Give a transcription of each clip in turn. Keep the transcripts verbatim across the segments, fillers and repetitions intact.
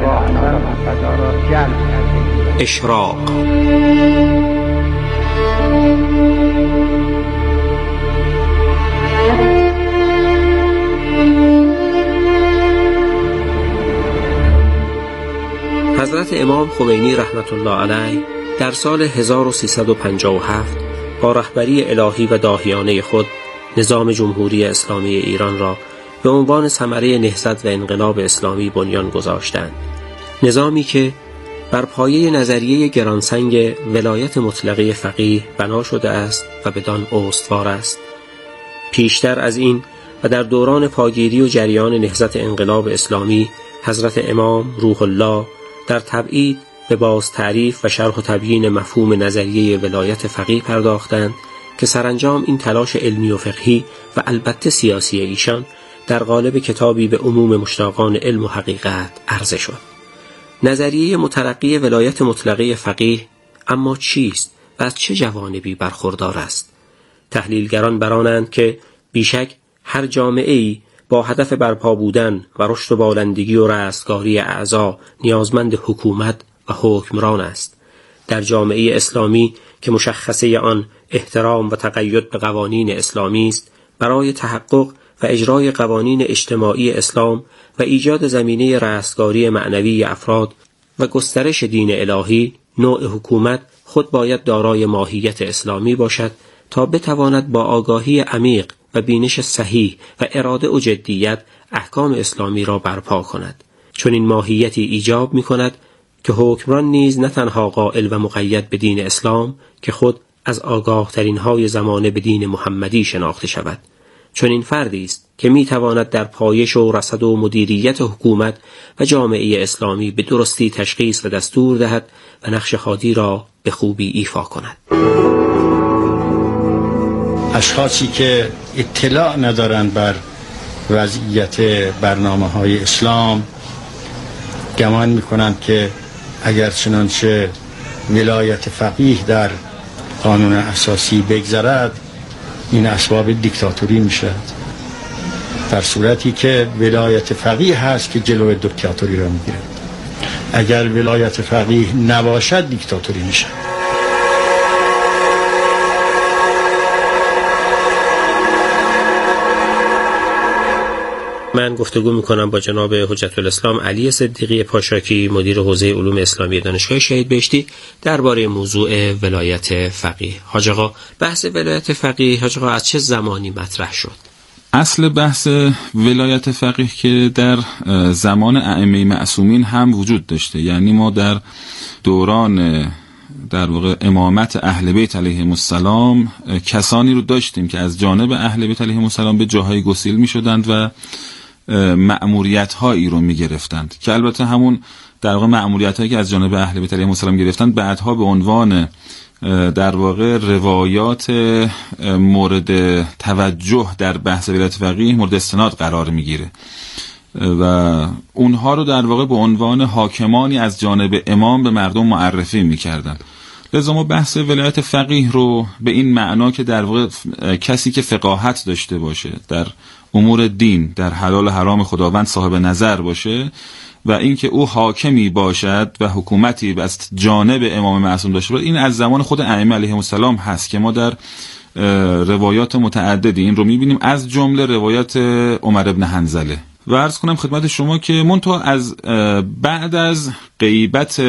ارواح نظر محمد‌ها را جلب کرده. اشراق حضرت امام خمینی رحمت الله علیه در سال هزار و سیصد و پنجاه و هفت با رهبری الهی و داهیانه خود نظام جمهوری اسلامی ایران را به عنوان ثمره نهضت و انقلاب اسلامی بنیان گذاشتند. نظامی که بر پایه نظریه گرانسنگ ولایت مطلقه فقیه بنا شده است و بدان استوار است. پیشتر از این و در دوران پاگیری و جریان نهضت انقلاب اسلامی حضرت امام روح الله در تبعید به باز تعریف و شرح و تبیین مفهوم نظریه ولایت فقیه پرداختند که سرانجام این تلاش علمی و فقهی و البته سیاسی ایشان در قالب کتابی به عموم مشتاقان علم و حقیقت عرضه شد. نظریه مترقی ولایت مطلقه فقیه اما چیست و از چه جوانبی برخوردار است؟ تحلیلگران برانند که بیشک هر جامعه‌ای با هدف برپا بودن و رشد و بالندگی و رستگاری اعضا نیازمند حکومت و حکمران است. در جامعه اسلامی که مشخصه آن احترام و تقید به قوانین اسلامی است، برای تحقق و اجرای قوانین اجتماعی اسلام و ایجاد زمینه رستگاری معنوی افراد و گسترش دین الهی، نوع حکومت خود باید دارای ماهیت اسلامی باشد تا بتواند با آگاهی عمیق و بینش صحیح و اراده و جدیت احکام اسلامی را برپا کند. چون این ماهیتی ایجاب می کند که حکمران نیز نه تنها قائل و مقید به دین اسلام که خود از آگاه ترین های زمانه به دین محمدی شناخته شود. چون این فردی است که می تواند در پایش و رصد و مدیریت حکومت و جامعه اسلامی به درستی تشخیص و دستور دهد و نقش خادی را به خوبی ایفا کند. اشخاصی که اطلاع ندارند بر وضعیت برنامه‌های اسلام گمان می‌کنند که اگر چنانچه ولایت فقیه در قانون اساسی بگذرد این اسباب دیکتاتوری میشد، در صورتی که ولایت فقیه هست که جلوی دیکتاتوری را میگیره. اگر ولایت فقیه نباشد دیکتاتوری میشه. من گفتگو میکنم با جناب حجت الاسلام علی صدیقی پاشاکی، مدیر حوزه علوم اسلامی دانشگاه شهید بهشتی، درباره موضوع ولایت فقیه. حاج آقا، بحث ولایت فقیه حاج آقا از چه زمانی مطرح شد؟ اصل بحث ولایت فقیه که در زمان ائمه معصومین هم وجود داشته، یعنی ما در دوران در واقع امامت اهل بیت علیهم السلام کسانی رو داشتیم که از جانب اهل بیت علیهم السلام به جاهای گسیل می شدند و مأموریت هایی رو می گرفتند که البته همون در واقع مأموریت هایی که از جانب اهل بیت علیهم السلام گرفتند بعدها به عنوان در واقع روایات مورد توجه در بحث ولایت فقیه مورد استناد قرار می گیره و اونها رو در واقع به عنوان حاکمانی از جانب امام به مردم معرفی می‌کردن. لذا ما بحث ولایت فقیه رو به این معنا که در واقع کسی که فقاهت داشته باشه در امور دین، در حلال و حرام خداوند صاحب نظر باشه و اینکه او حاکمی باشد و حکومتی از جانب امام معصوم داشته باشه، این از زمان خود ائمه علیهم السلام هست که ما در روایات متعددی این رو می‌بینیم، از جمله روایات عمر ابن حنظله. و عرض کنم خدمت شما که منتها از بعد از غیبت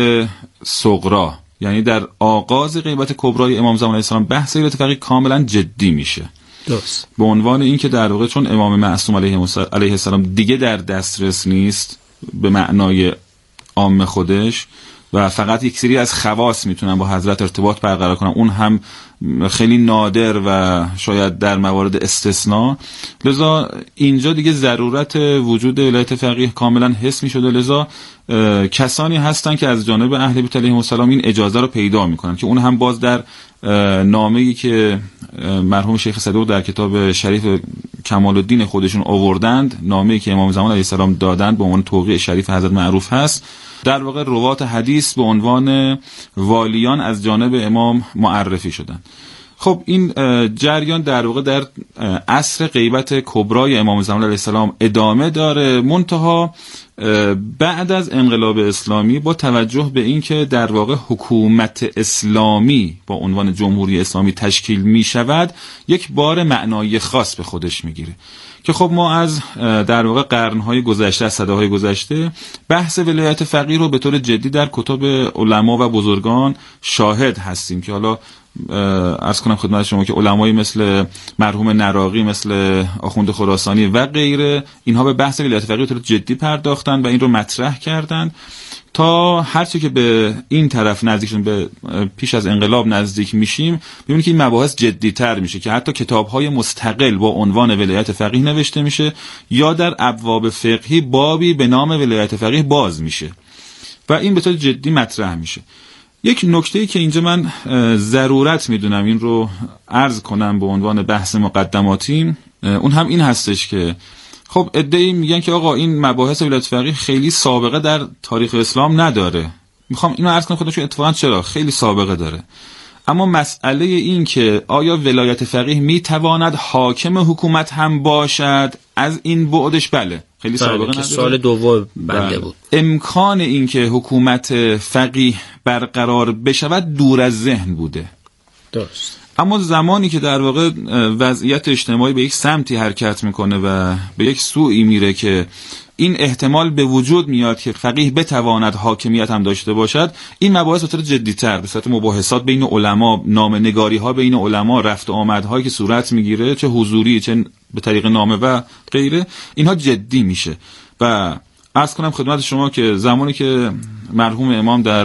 صغرا، یعنی در آغاز غیبت کبرای امام زمان علیه السلام، بحث ولایت فقیه کاملا جدی میشه. درست. به عنوان این که در واقع چون امام معصوم علیه السلام دیگه در دسترس نیست به معنای عام خودش و فقط یک سری از خواص میتونن با حضرت ارتباط برقرار کنن، اون هم خیلی نادر و شاید در موارد استثناء، لذا اینجا دیگه ضرورت وجود ولایت فقیه کاملا حس میشده. لذا کسانی هستن که از جانب اهل بیت علیهم السلام این اجازه رو پیدا میکنن که اون هم باز در نامه‌ای که مرحوم شیخ صدوق در کتاب شریف کمال الدین خودشون آوردند، نامه‌ای که امام زمان علیه السلام دادند به عنوان توقیع شریف حضرت معروف هست، در واقع روات حدیث به عنوان والیان از جانب امام معرفی شدن. خب این جریان در واقع در عصر غیبت کبرای امام زمان علیه السلام ادامه داره، منتها بعد از انقلاب اسلامی با توجه به اینکه در واقع حکومت اسلامی با عنوان جمهوری اسلامی تشکیل می شود، یک بار معنایی خاص به خودش می گیره که خب ما از در واقع قرنهای گذشته، از صداهای گذشته بحث ولایت فقیه رو به طور جدی در کتب علما و بزرگان شاهد هستیم که حالا عرض کنم خدمت شما که علمایی مثل مرحوم نراقی، مثل آخوند خراسانی و غیره، اینها به بحث ولایت فقیه به طور جدی پرداختن و این رو مطرح کردن تا هرچی که به این طرف نزدیک به پیش از انقلاب نزدیک میشیم ببینید که این مباحث جدی‌تر میشه که حتی کتاب‌های مستقل با عنوان ولایت فقیه نوشته میشه یا در ابواب فقهی بابی به نام ولایت فقیه باز میشه و این به طور جدی مطرح میشه. یک نکته‌ای که اینجا من ضرورت میدونم این رو عرض کنم به عنوان بحث مقدماتی، اون هم این هستش که خب عده‌ای میگن که آقا این مباحث ولایت فقیه خیلی سابقه در تاریخ اسلام نداره. میخوام اینو عرض کنم خودشون اتفاقا چرا خیلی سابقه داره، اما مسئله این که آیا ولایت فقیه میتواند حاکم حکومت هم باشد، از این بعدش بله خیلی سابقه نداره. سوال دوم بنده بود. امکان این که حکومت فقیه برقرار بشود دور از ذهن بوده. درست. اما زمانی که در واقع وضعیت اجتماعی به یک سمتی حرکت میکنه و به یک سوی میره که این احتمال به وجود میاد که فقیه بتواند حاکمیت هم داشته باشد، این مباحث به طور جدی‌تر به صورت مباحثات بین علما، نامه‌نگاری‌ها بین علما، رفت و آمدهایی که صورت میگیره چه حضوری چه به طریق نامه و غیره، اینها جدی میشه. و عرض کنم خدمت شما که زمانی که مرحوم امام در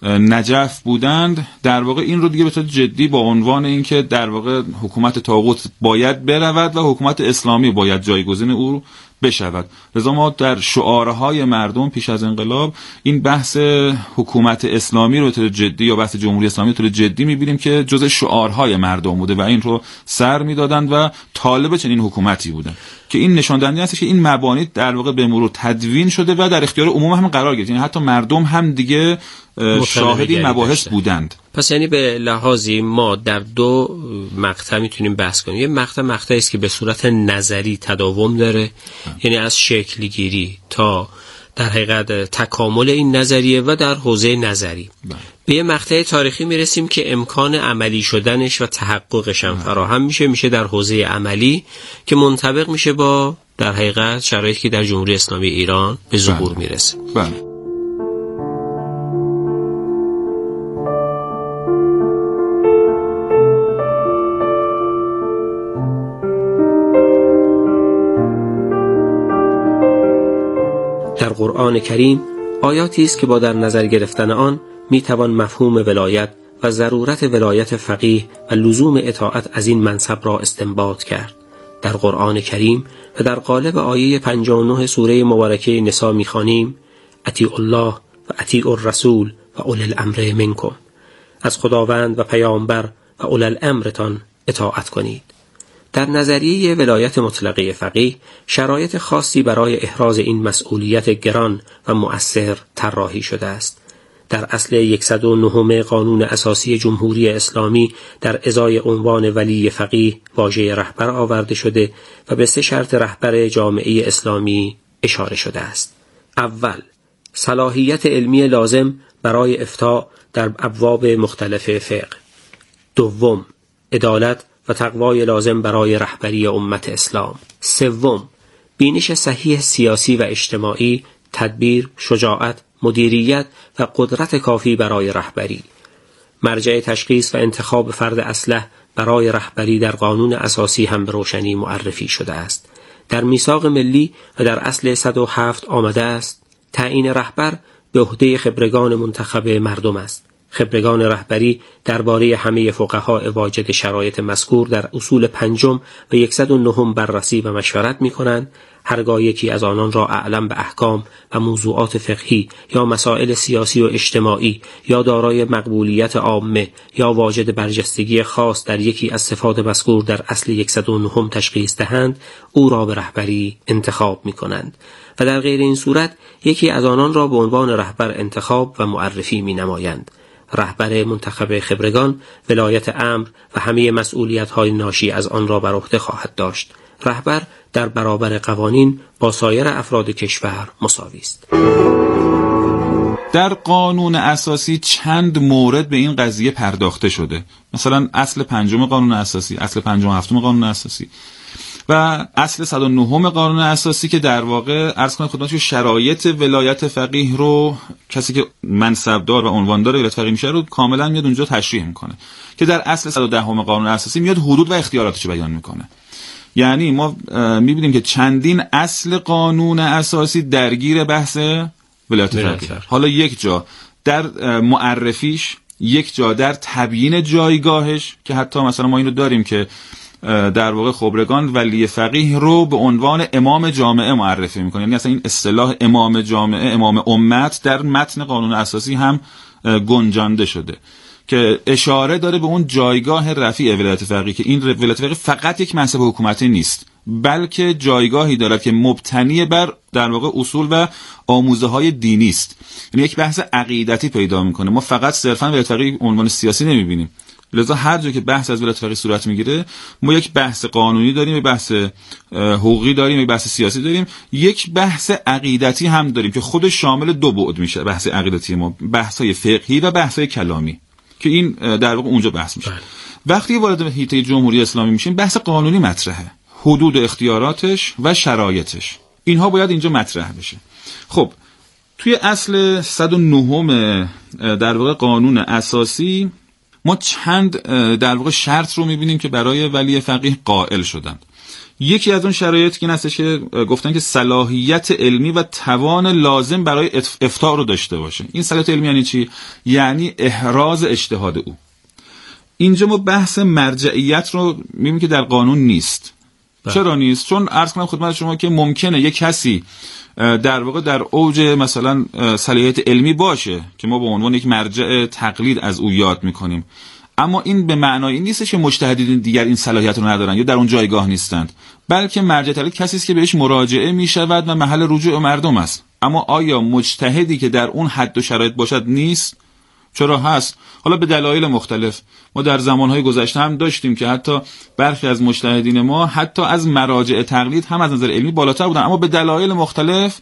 نجف بودند در واقع این رو دیگه به طور جدی با عنوان اینکه در واقع حکومت طاغوت باید برود و حکومت اسلامی باید جایگزین او بشود. لذا ما در شعارهای مردم پیش از انقلاب این بحث حکومت اسلامی رو به طور جدی یا بحث جمهوری اسلامی به طور جدی می‌بینیم که جزء شعارهای مردم بوده و این رو سر می‌دادند و طالب چنین حکومتی بودند که این نشان دهنده است که این مبانی در واقع به مرور تدوین شده و در اختیار عموم هم قرار گرفت، یعنی حتی مردم هم دیگه شاهد این مباحث بودند. پس یعنی به لحاظی ما در دو مقطع میتونیم بحث کنیم. یه مقطع مقطعی است که به صورت نظری تداوم داره، یعنی از شکل گیری تا در حقیقت تکامل این نظریه و در حوزه نظری. بله. به یه مقطع تاریخی میرسیم که امکان عملی شدنش و تحققش هم فراهم میشه میشه در حوزه عملی که منطبق میشه با در حقیقت شرایطی که در جمهوری اسلامی ایران به ظهور میرسه. بله. در قرآن کریم آیاتی است که با در نظر گرفتن آن میتوان مفهوم ولایت و ضرورت ولایت فقیه و لزوم اطاعت از این منصب را استنباط کرد. در قرآن کریم و در قالب آیه پنجاه و نه سوره مبارکه نساء می‌خوانیم اطیعوا الله و اطیعوا الرسول و اولی الامر منکم، از خداوند و پیامبر و اولی الامرتان اطاعت کنید. در نظریه ولایت مطلقه فقیه شرایط خاصی برای احراز این مسئولیت گران و مؤثر طراحی شده است. در اصل صد و نه قانون اساسی جمهوری اسلامی در ازای عنوان ولی فقیه واژه رهبر آورده شده و به سه شرط رهبر جامعه اسلامی اشاره شده است. اول، صلاحیت علمی لازم برای افتاء در ابواب مختلف فقه. دوم، عدالت و تقوای لازم برای رهبری امت اسلام. سوم، بینش صحیح سیاسی و اجتماعی، تدبیر، شجاعت، مدیریت و قدرت کافی برای رهبری. مرجع تشخیص و انتخاب فرد اصلح برای رهبری در قانون اساسی هم به روشنی معرفی شده است. در میثاق ملی و در اصل صد و هفت آمده است تعیین رهبر به عهده خبرگان منتخب مردم است. خبرگان رهبری درباره همه فقها واجد شرایط مذکور در اصول پنجم و صد و نه بررسی و مشورت می کنند. هرگاه یکی از آنان را اعلم به احکام و موضوعات فقهی یا مسائل سیاسی و اجتماعی یا دارای مقبولیت عامه یا واجد برجستگی خاص در یکی از صفات مذکور در اصل صد و نه تشخیص دهند، او را به رهبری انتخاب می کنند و در غیر این صورت یکی از آنان را به عنوان رهبر انتخاب و معرفی می نمایند. رهبر منتخب خبرگان ولایت امر و همه مسئولیت‌های ناشی از آن را بر عهده خواهد داشت. رهبر در برابر قوانین با سایر افراد کشور مساوی است. در قانون اساسی چند مورد به این قضیه پرداخته شده. مثلا اصل پنجم قانون اساسی، اصل پنجم و هفتم قانون اساسی و اصل صد و نه قانون اساسی که در واقع عرض کنم خدمتتون شرایط ولایت فقیه رو کسی که منصبدار و عنواندار ولایت فقیه میشه رو کاملا میاد اونجا تشریح میکنه که در اصل صد و ده قانون اساسی میاد حدود و اختیاراتش بیان میکنه. یعنی ما میبینیم که چندین اصل قانون اساسی درگیر بحث ولایت فقیه. حالا یک جا در معرفیش، یک جا در تبیین جایگاهش که حتی مثلا ما اینو داریم که در واقع خبرگان ولی فقیه رو به عنوان امام جامعه معرفی میکنه. یعنی اصلا این اصطلاح امام جامعه، امام امت در متن قانون اساسی هم گنجانده شده که اشاره داره به اون جایگاه رفیع ولایت فقیه که این ولایت فقیه فقط یک منصب حکومتی نیست بلکه جایگاهی دارد که مبتنی بر در واقع اصول و آموزه های دینی است. یعنی یک بحث عقیدتی پیدا میکنه. ما فقط صرفا ولایت فقیه عنوان سیاسی نمیبینیم. لذا هر جا که بحث از ولایت فقیه صورت میگیره ما یک بحث قانونی داریم، یک بحث حقوقی داریم، یک بحث سیاسی داریم، یک بحث عقیدتی هم داریم که خودش شامل دو بعد میشه. بحث عقیدتی ما بحث‌های فقهی و بحث‌های کلامی که این در واقع اونجا بحث میشه. وقتی وارد حیطه جمهوری اسلامی میشیم بحث قانونی مطرحه، حدود اختیاراتش و شرایطش، اینها باید اینجا مطرح بشه. خب توی اصل صد و نه در واقع قانون اساسی ما چند در واقع شرط رو میبینیم که برای ولی فقیه قائل شدن. یکی از اون شرایط که هستش که گفتن که صلاحیت علمی و توان لازم برای افتاء رو داشته باشه. این صلاحیت علمی یعنی چی؟ یعنی احراز اجتهاد او. اینجا ما بحث مرجعیت رو میبینیم که در قانون نیست. ده. چرا نیست؟ چون عرض کنم خدمت شما که ممکنه یک کسی در واقع در اوج مثلا صلاحیت علمی باشه که ما به عنوان یک مرجع تقلید از او یاد میکنیم، اما این به معنای این نیست که مجتهدین دیگر این صلاحیت رو ندارن یا در اون جایگاه نیستند، بلکه مرجع تقلید کسی است که بهش مراجعه میشود و محل رجوع مردم است. اما آیا مجتهدی که در اون حد و شرایط باشد نیست؟ چرا هست؟ حالا به دلایل مختلف. ما در زمانهای گذشته هم داشتیم که حتی برخی از مجتهدین ما حتی از مراجع تقلید هم از نظر علمی بالاتر بودن، اما به دلایل مختلف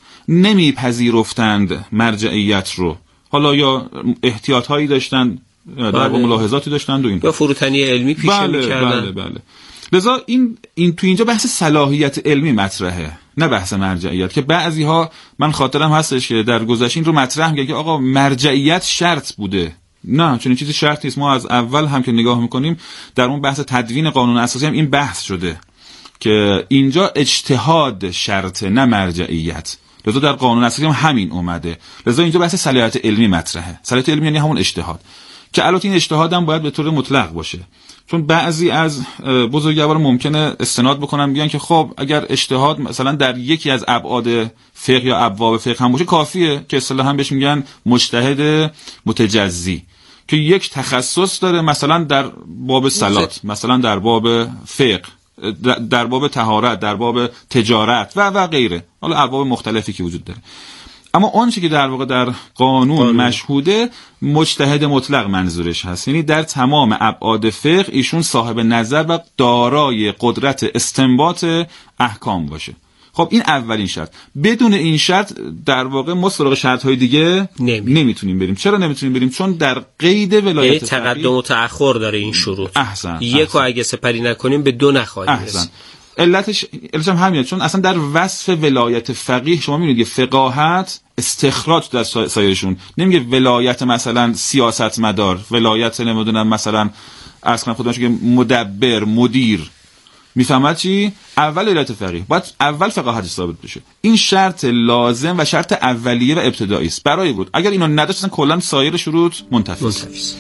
نمیپذیرفتند مرجعیت رو. حالا یا احتیاط هایی داشتند، در واقع ملاحظاتی داشتند و این یا فروتنی علمی پیشه بله، می‌کردن. بله بله. لذا این این تو اینجا بحث صلاحیت علمی مطرحه، نه بحث مرجعیت، که بعضی ها من خاطرم هستش که در گذشته این رو مطرح میگه که آقا مرجعیت شرط بوده. نه، چون این چیزی شرط نیست. ما از اول هم که نگاه میکنیم در اون بحث تدوین قانون اساسی هم این بحث شده که اینجا اجتهاد شرطه نه مرجعیت. لذا در قانون اساسی هم همین اومده. لذا اینجا بحث صلاحیت علمی مطرحه. صلاحیت علمی یعنی همون اجتهاد که البته این اجتهاد هم باید به طور مطلق باشه، چون بعضی از بزرگواران ممکنه استناد بکنن بیان که خب اگر اجتهاد مثلا در یکی از ابعاد فقه یا ابواب فقه هم باشه کافیه، که اصطلاحاً بهش میگن مجتهد متجزی که یک تخصص داره، مثلا در باب صلات، مثلا در باب فقه، در باب طهارت، در باب تجارت و و غیره، حالا ابواب مختلفی که وجود داره. اما اون چیزی که در واقع در قانون, قانون مشهوده مجتهد مطلق منظورش هست، یعنی در تمام ابعاد فقه ایشون صاحب نظر و دارای قدرت استنباط احکام باشه. خب این اولین شرط. بدون این شرط در واقع ما سراغ شرط‌های دیگه نمی. نمیتونیم بریم. چرا نمیتونیم بریم؟ چون در قید ولایت فقیه تقدم و تأخر داره این شروط. احسن. یک رو اگه سپری نکنیم به دو نخواهیم رسید. علتش علتش هم همینه، چون اصلا در وصف ولایت فقیه شما میبینید که فقاهت استخراج در سایرشون نمیگه ولایت مثلا سیاست مدار، ولایت نمیدونم مثلا عرض کنم خودمون که مدبر، مدیر. میفهمید چی؟ اول ولایت فقیه باید اول فقاهت ثابت بشه. این شرط لازم و شرط اولیه و ابتدایی است برای بود. اگر اینو نداشتن کلا سایر شروط منتفی است.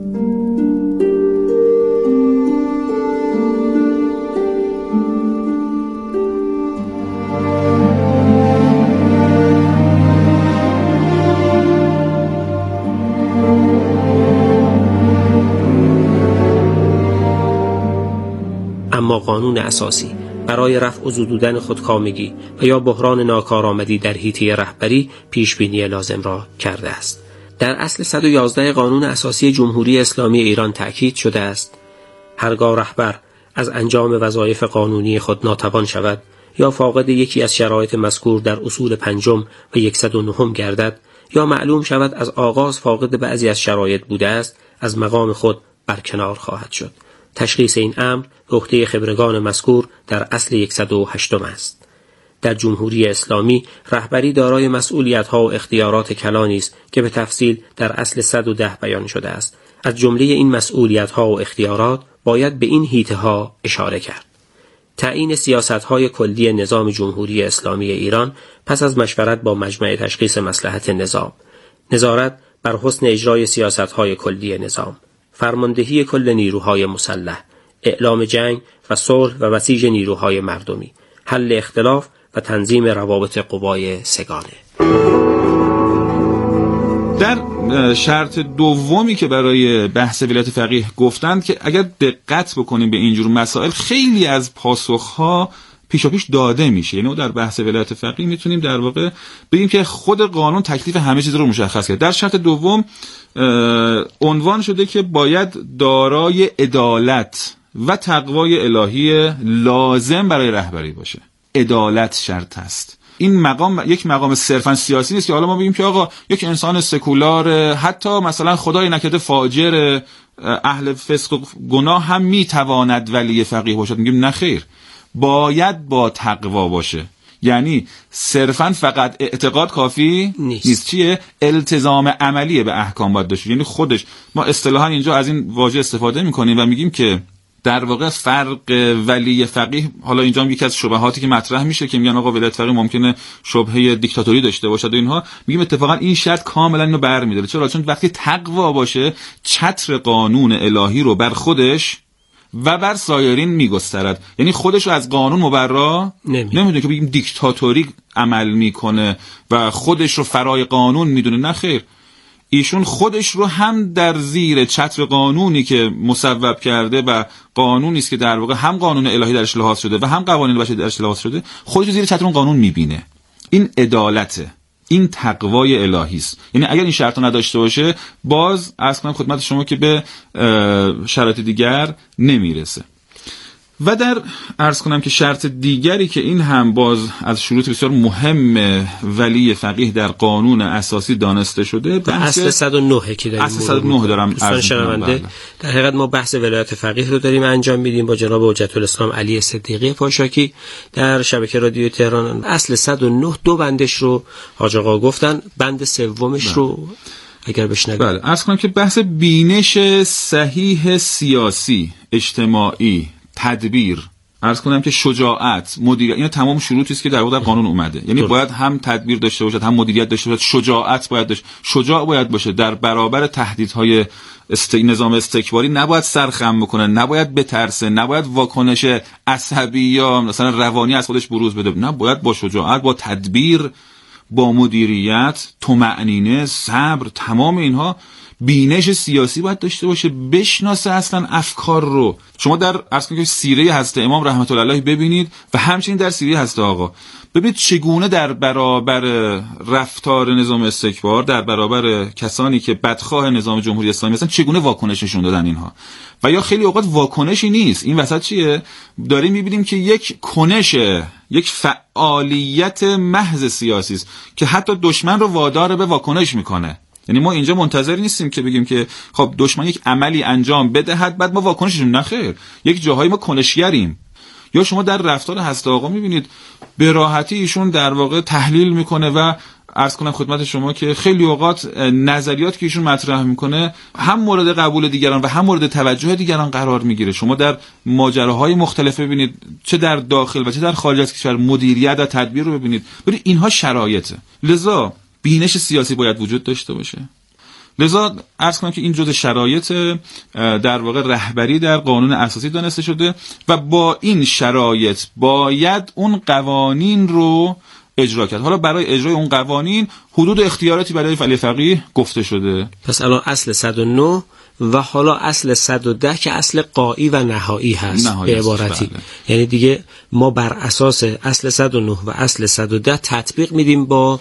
اما قانون اساسی برای رفع و زدودن خودکامگی و یا بحران ناکارآمدی در حیطه رهبری پیشبینی لازم را کرده است. در اصل صد و یازده قانون اساسی جمهوری اسلامی ایران تأکید شده است: هرگاه رهبر از انجام وظایف قانونی خود ناتوان شود یا فاقد یکی از شرایط مذکور در اصول پنجم و صد و نه گردد یا معلوم شود از آغاز فاقد بعضی از شرایط بوده است، از مقام خود برکنار خواهد شد. تشخیص این امر به عهده خبرگان مذکور در اصل صد و هشت است. در جمهوری اسلامی رهبری دارای مسئولیت‌ها و اختیارات کلانی است که به تفصیل در اصل صد و ده بیان شده است. از جمله این مسئولیت‌ها و اختیارات باید به این حیطه‌ها اشاره کرد: تعیین سیاست‌های کلی نظام جمهوری اسلامی ایران پس از مشورت با مجمع تشخیص مصلحت نظام، نظارت بر حسن اجرای سیاست‌های کلی نظام، فرماندهی کل نیروهای مسلح، اعلام جنگ و صلح و بسیج نیروهای مردمی، حل اختلاف و تنظیم روابط قوای سگانه. در شرط دومی که برای بحث ولایت فقیه گفتند که اگر دقت بکنیم به اینجور مسائل خیلی از پاسخها پیشاپیش داده میشه، یعنی در بحث ولایت فقیه میتونیم در واقع بگیم که خود قانون تکلیف همه چیز رو مشخص کرد. در شرط دوم عنوان شده که باید دارای عدالت و تقوای الهی لازم برای رهبری باشه. عدالت شرط است. این مقام یک مقام صرفا سیاسی نیست که حالا ما بگیم که آقا یک انسان سکولار، حتی مثلا خدای نکرده فاجر، اهل فسق و گناه هم میتواند ولی فقیه باشد. میگیم نه خیر، باید با تقوا باشه. یعنی صرفا فقط اعتقاد کافی نیست, نیست. چیه؟ التزام عملی به احکام باید داشته. یعنی خودش ما اصطلاحا اینجا از این واژه استفاده میکنیم و میگیم که در واقع فرق ولی فقیه، حالا اینجا هم یکی از شبهاتی که مطرح میشه که میگن آقا ولایت فقیه ممکنه شبهه دیکتاتوری داشته باشد و اینها، میگیم اتفاقا این شرط کاملا اینو برمی‌داره. چرا؟ چون وقتی تقوا باشه چتر قانون الهی رو بر خودش و بر سایرین میگسترد. یعنی خودش رو از قانون مبرا نمیدونه که بگیم دیکتاتوری عمل میکنه و خودش رو فرای قانون میدونه. نه خیر، ایشون خودش رو هم در زیر چتر قانونی که مصوب کرده و قانونی است که در واقع هم قانون الهی درش لحاظ شده و هم قوانین بشری درش لحاظ شده، خودش رو زیر چتر اون قانون میبینه. این عدالته، این تقوای الهی است. یعنی اگر این شرط رو نداشته باشه، باز عرض کنم خدمت شما که به شرایط دیگر نمیرسه. و در عرض کنم که شرط دیگری که این هم باز از شروط بسیار مهم ولی فقیه در قانون اساسی دانسته شده، اصل صد و نه که داریم. اصل صد و نه دارم عرض می‌کنم. در حقیقت ما بحث ولایت فقیه رو داریم انجام میدیم با جناب حجت الاسلام علی صدیقی پاشاکی در شبکه رادیو تهران. اصل صد و نه دو بندش رو حاج آقا گفتن، بند سومش رو اگر بشنوید. بله، عرض کنم که بحث بینش صحیح سیاسی، اجتماعی، تدبیر، عرض کنم که شجاعت، مدیریت، اینا تمام شروطی است که در واقع در قانون اومده. یعنی باید هم تدبیر داشته باشد، هم مدیریت داشته باشد، شجاعت باید داشته، شجاع باید باشه در برابر تهدیدهای است... نظام استکباری، نباید سرخم بکنه، نباید بترسه، نباید واکنش عصبی یا مثلا روانی از خودش بروز بده. نه، باید با شجاعت، با تدبیر، با مدیریت، طمأنینه، صبر، تمام اینها بینش سیاسی باید داشته باشه، بشناسه اصلا افکار رو. شما در اصلا سیره حضرت امام رحمت الله علیه ببینید و همچنین در سیره حضرت آقا ببینید چگونه در برابر رفتار نظام استکبار، در برابر کسانی که بدخواه نظام جمهوری اسلامی هستن، چگونه واکنششون دادن اینها. و یا خیلی اوقات واکنشی نیست، این وسط چیه؟ داریم میبینیم که یک کنش، یک فعالیت محض سیاسی است که حتی دشمن رو وادار به واکنش میکنه. یعنی ما اینجا منتظر نیستیم که بگیم که خب دشمن یک عملی انجام بدهد بعد ما واکنششون. نخیر، یک جاهایی ما کنشگریم. یا شما در رفتار حضرت آقا میبینید به راحتی ایشون در واقع تحلیل میکنه و عرض کنم خدمت شما که خیلی اوقات نظریات که ایشون مطرح میکنه هم مورد قبول دیگران و هم مورد توجه دیگران قرار میگیره. شما در ماجراهای مختلف ببینید، چه در داخل و چه در خارج از کشور، مدیریت و تدبیر رو ببینید. ببینید اینها شرایطه. لذا بینش سیاسی باید وجود داشته باشه. لذا عرض کنم که این جزء شرایط در واقع رهبری در قانون اساسی دانسته شده و با این شرایط باید اون قوانین رو اجرا کرد. حالا برای اجرای اون قوانین حدود اختیاراتی برای ولی فقیه گفته شده. پس الان اصل صد و نه و حالا اصل صد و ده که اصل قایی و نهایی هست به عبارتی. بله. یعنی دیگه ما بر اساس اصل صد و نه و اصل صد و ده تطبیق میدیم با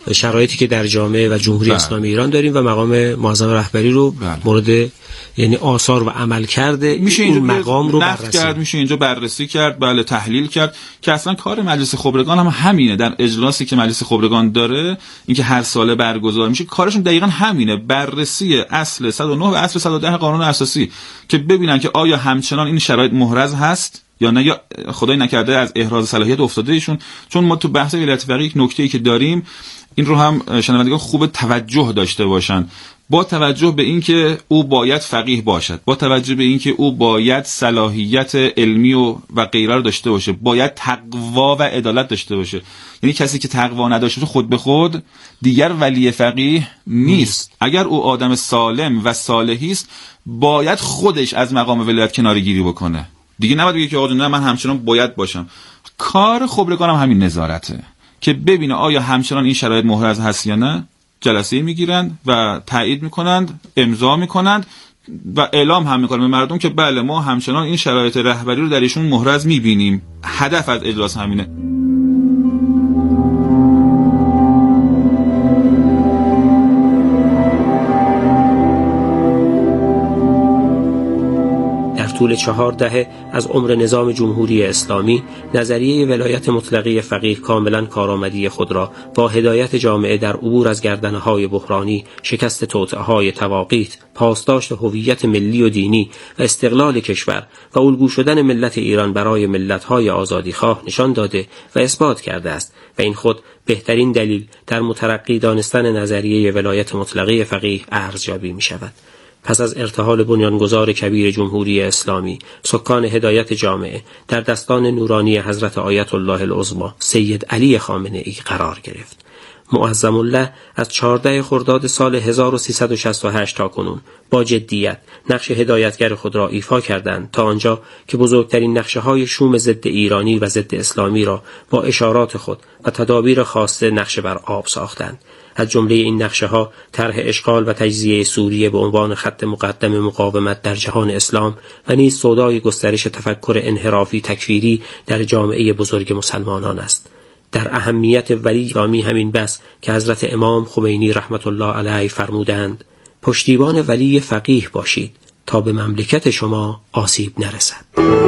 شرایطی که در جامعه و جمهوری بله. اسلامی ایران داریم و مقام معظم رهبری رو بله. مورد یعنی آثار و عمل کرده میشه این اینجا مقام رو نقد بررسی کرد، میشه اینجا بررسی کرد، بله تحلیل کرد که اصلا کار مجلس خبرگان هم همینه. در اجلاسی که مجلس خبرگان داره، اینکه هر ساله برگزار میشه، کارشون دقیقاً همینه، بررسی اصل صد و نه و اصل صد و ده قانون اساسی که ببینن که آیا همچنان این شرایط محرز هست یا نه، یا خدای نکرده از احراز صلاحیت افتاده ایشون. چون ما تو بحث ولایت فقیه یک نکته‌ای که داریم، این رو هم شنوندگان خوب توجه داشته باشن، با توجه به اینکه او باید فقیه باشد، با توجه به اینکه او باید صلاحیت علمی و و غیره رو داشته باشه، باید تقوا و عدالت داشته باشه. یعنی کسی که تقوا نداشته باشه خود به خود دیگر ولی فقیه نیست. اگر او آدم سالم و صالحی است، باید خودش از مقام ولایت کناره‌گیری بکنه. دیگه نباید بگه که آقا نه من همچنان باید باشم. کار خبرگان هم همین نظارته که ببینه آیا همچنان این شرایط محرز هست یا نه. جلسه میگیرند و تایید میکنند، امضا میکنند و اعلام هم میکنند به مردم که بله ما همچنان این شرایط رهبری رو در ایشون محرز میبینیم. هدف از اجلاس همینه. طول چهار دهه از عمر نظام جمهوری اسلامی، نظریه ولایت مطلقه فقیه کاملا کارآمدی خود را با هدایت جامعه در عبور از گردنه‌های بحرانی، شکست توطئه‌های تواقیت، پاسداشت هویت ملی و دینی و استقلال کشور و الگو شدن ملت ایران برای ملت‌های آزادیخواه نشان داده و اثبات کرده است و این خود بهترین دلیل در مترقی دانستن نظریه ولایت مطلقه فقیه ارزیابی می‌شود. پس از ارتحال بنیانگذار کبیر جمهوری اسلامی، سکان هدایت جامعه در دستان نورانی حضرت آیت الله العظمی سید علی خامنه ای قرار گرفت. معظم الله از چهاردهم خرداد سال هزار و سیصد و شصت و هشت تا کنون با جدیت نقش هدایتگر خود را ایفا کردند تا آنجا که بزرگترین نقشه‌های شوم ضد ایرانی و ضد اسلامی را با اشارات خود و تدابیر خاصه نقشه بر آب ساختند. از جمله این نقشه‌ها طرح اشغال و تجزیه سوریه به عنوان خط مقدم مقاومت در جهان اسلام و نیز سودای گسترش تفکر انحرافی تکفیری در جامعه بزرگ مسلمانان است. در اهمیت ولی گرامی همین بس که حضرت امام خمینی رحمت الله علیه فرمودند پشتیبان ولی فقیه باشید تا به مملکت شما آسیب نرسد.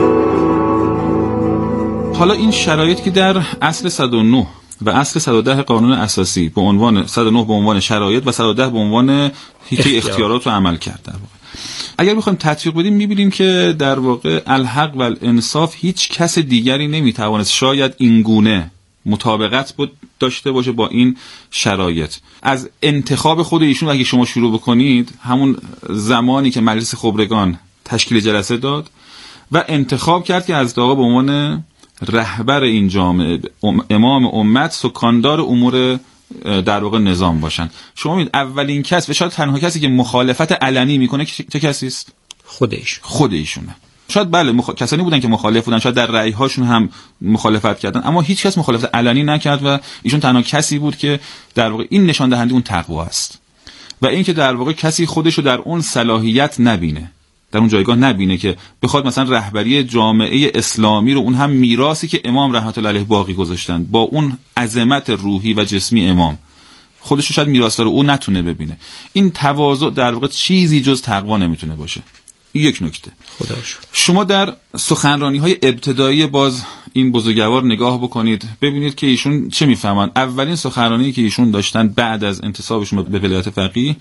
حالا این شرایط که در اصل صد و نه و اصل صد و ده قانون اساسی به عنوان صد و نه به عنوان شرایط و صد و ده به عنوان هیته اختیارات رو عمل کرد، در واقع اگر بخوایم تطبیق بدیم می‌بینیم که در واقع الحق و الانصاف هیچ کس دیگری نمی‌توانست شاید این گونه مطابقت داشته باشه با این شرایط. از انتخاب خود ایشون اگه شما شروع بکنید، همون زمانی که مجلس خبرگان تشکیل جلسه داد و انتخاب کرد که از آقا به عنوان رهبر این جامعه، امام امت، سکاندار امور در واقع نظام باشن. شما می‌بینید اولین کس و شاید تنها کسی که مخالفت علنی میکنه چه کسی است؟ خودش خود ایشونه. شاید بله مخ... کسانی بودن که مخالف بودن، شاید در رأی هاشون هم مخالفت کردن، اما هیچ کس مخالفت علنی نکرد و ایشون تنها کسی بود که در واقع این نشان دهنده اون تقوا است و این که در واقع کسی خودشو در اون صلاحیت نبینه، در اون جایگاه نبینه که بخواد مثلا رهبری جامعه اسلامی رو، اون هم میراثی که امام رحمت الله علیه باقی گذاشتن، با اون عظمت روحی و جسمی امام، خودشو شاید میراثدار او نتونه ببینه. این تواضع در واقع چیزی جز تقوا نمیتونه باشه. یک نکته. خداش. شما در سخنرانی‌های ابتدایی باز این بزرگوار نگاه بکنید، ببینید که ایشون چه میفهمن. اولین سخنرانی که ایشون داشتن بعد از انتصابشون به ولایت فقیه،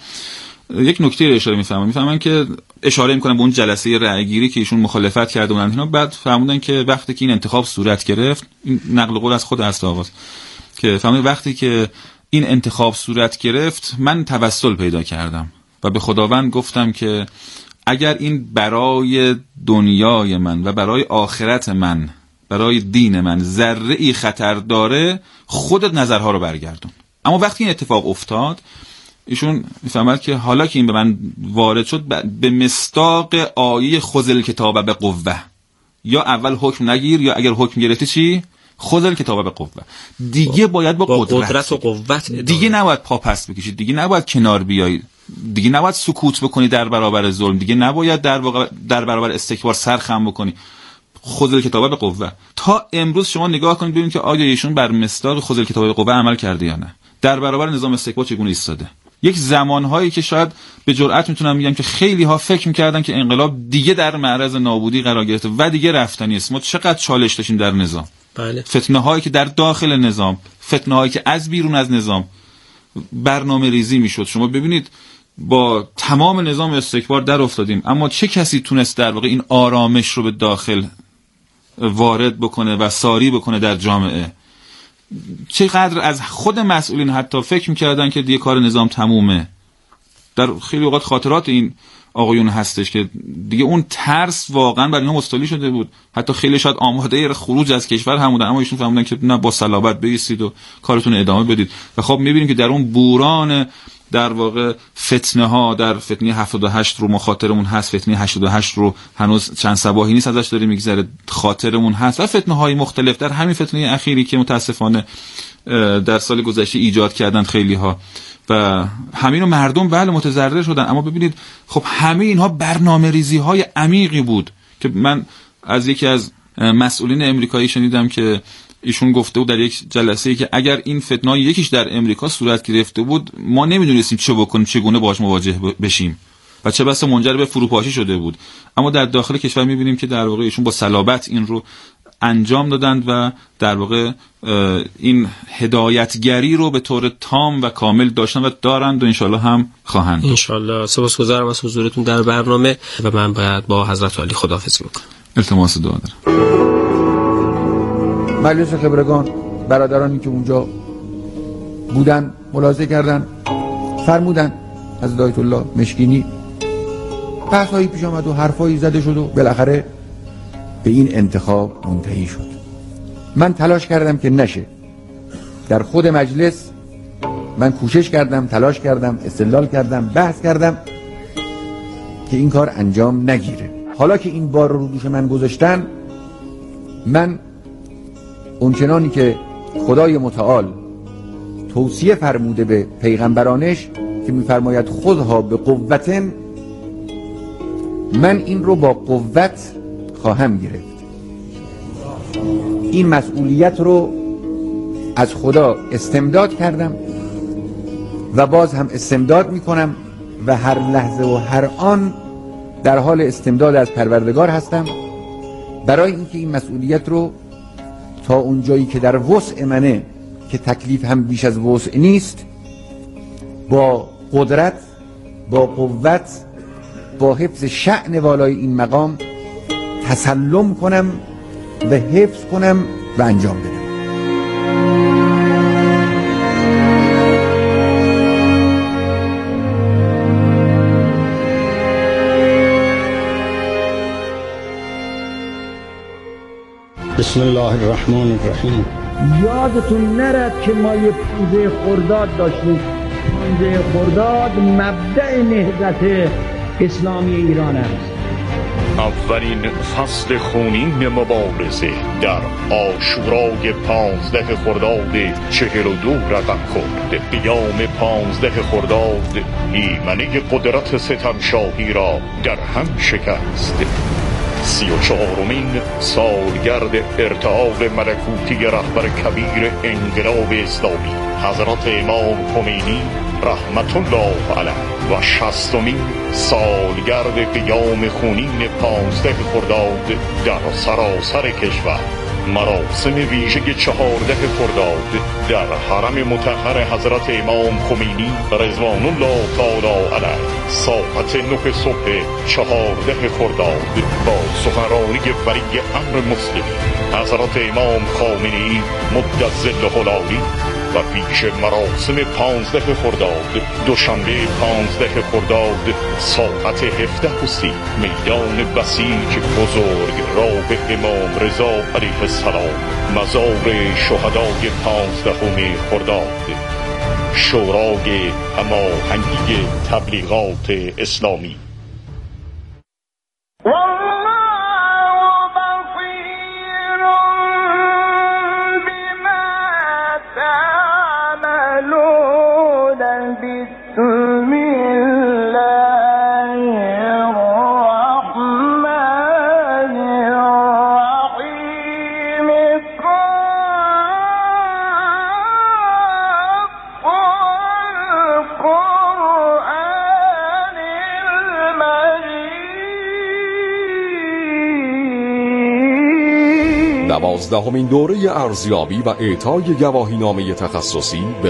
یک نکته رو اشاره میفهمن میفهمن که اشاره میکنن به اون جلسه رأیگیری که ایشون مخالفت کرده بودن اینا. بعد فهمیدن که وقتی که این انتخاب صورت گرفت، این نقل قول از خود استاواز که فهمید وقتی که این انتخاب صورت گرفت من توسل پیدا کردم و به خداوند گفتم که اگر این برای دنیای من و برای آخرت من، برای دین من ذره ای خطر داره، خودت نظرها رو برگردون. اما وقتی این اتفاق افتاد، ایشون میفهمد که حالا که این به من وارد شد، به مصداق آیه خذ کتاب به قوه، یا اول حکم نگیر یا اگر حکم گرفتی چی؟ خذ کتاب به قوه. دیگه باید با, با قدرت, قدرت و قوت اداره. دیگه نباید پا پس بکشید، دیگه نباید کنار بیایید، دیگه نباید سکوت بکنی در برابر ظلم، دیگه نباید در واقع در برابر استکبار سر خم بکنی. خذ کتاب به قوه. تا امروز شما نگاه کنید ببینید که آیا ایشون بر مصداق خذ کتاب به قوه عمل کرده یا نه. در برابر نظام استکبار چگونه ایستاده. یک زمانهایی که شاید به جرئت میتونم بگم که خیلی ها فکر میکردن که انقلاب دیگه در معرض نابودی قرار گرفته و دیگه رفتنی است. ما چقدر چالش داشتیم در نظام. بله. فتنه هایی که در داخل نظام، فتنه هایی که از بیرون از نظام برنامه ریزی میشد. شما ببینید با تمام نظام استکبار در افتادیم، اما چه کسی تونست در واقع این آرامش رو به داخل وارد بکنه و ساری بکنه در جامعه؟ چقدر از خود مسئولین حتی فکر میکردن که دیگه کار نظام تمومه. در خیلی اوقات خاطرات این آقایون هستش که دیگه اون ترس واقعا برای اینا مستولی شده بود. حتی خیلی شاید آماده خروج از کشور هم بودن، اما ایشون فهمیدن که نه، با صلابت بایستید و کارتون ادامه بدید. و خب میبینیم که در اون بوران در واقع فتنه ها، در فتنه هفتاد و هشت رو مخاطرمون هست، فتنه هشتاد و هشت رو هنوز چند صباحی نیست ازش داریم میگذره، خاطرمون هست، و فتنه های مختلف در همین فتنه اخیری که متاسفانه در سال گذشته ایجاد کردن خیلی ها و همین رو مردم بله متضرر شدن. اما ببینید خب همه اینها برنامه ریزی های عمیقی بود که من از یکی از مسئولین امریکایی شنیدم که ایشون گفته بود در یک جلسه‌ای که اگر این فتنه‌های یکیش در امریکا صورت گرفته بود ما نمیدونستیم چه بکنیم، چگونه باهاش مواجه بشیم و چه بسا منجر به فروپاشی شده بود. اما در داخل کشور می‌بینیم که در واقع ایشون با صلابت این رو انجام دادند و در واقع این هدایتگری رو به طور تام و کامل داشتن و دارند و انشالله هم خواهند. انشالله. سپاسگزارم از حضورتون در برنامه و من باید با حضرت عالی خداحافظی بکنم. التماس دعا دارم. مجلس خبرگان، برادرانی که اونجا بودن ملاحظه کردن، فرمودن از آیت الله مشکینی بحثایی پیش آمد و حرفایی زده شد و بالاخره به این انتخاب منتهی شد. من تلاش کردم که نشه. در خود مجلس من کوشش کردم، تلاش کردم، استدلال کردم، بحث کردم که این کار انجام نگیره. حالا که این بار رو دوش من گذاشتن، من اونچنانی که خدای متعال توصیه فرموده به پیغمبرانش که میفرماید خذها به قوتن، من این رو با قوت خواهم گرفت. این مسئولیت رو از خدا استمداد کردم و باز هم استمداد میکنم و هر لحظه و هر آن در حال استمداد از پروردگار هستم برای اینکه این مسئولیت رو تا اون جایی که در وسع منه که تکلیف هم بیش از وسع نیست، با قدرت، با قوت، با حفظ شأن والای این مقام تسلم کنم و حفظ کنم و انجام بدم. بسم الله الرحمن الرحیم. یادتون نرد که ما یه پانزده خرداد داشتیم. پانزده خرداد مبدأ نهضت اسلامی ایران است. اولین فصل خونین مبارزه در عاشورای پانزده خرداد چهل و دو رقم خورد. قیام پانزده خرداد ایمنه قدرت ستمشاهی را در هم شکست. سی و چهارمین سالگرد ارتعاف ملکوتی رهبر کبیر انقلاب اسلامی حضرت امام خمینی رحمت الله علیه و شصتمین سالگرد قیام خونین پانزده خرداد در سراسر کشور. مراسم ویژه چهارده خرداد در حرم مطهر حضرت امام خمینی رضوان الله تعالی علیه ساعت نه صبح چهارده خرداد با سخنرانی ولی امر مسلمین حضرت امام خامنه‌ای مدظل العالی و پیش مراسم پانزده خرداد دوشنبه پانزده خرداد ساعت هفده و سی میدان بسیج بزرگ راه امام رضا علیه السلام مزار شهدای پانزدهم خرداد. شورای هماهنگی تبلیغات اسلامی. Oh دوازدهمین دوره ارزیابی و اعطای گواهینامه تخصصی به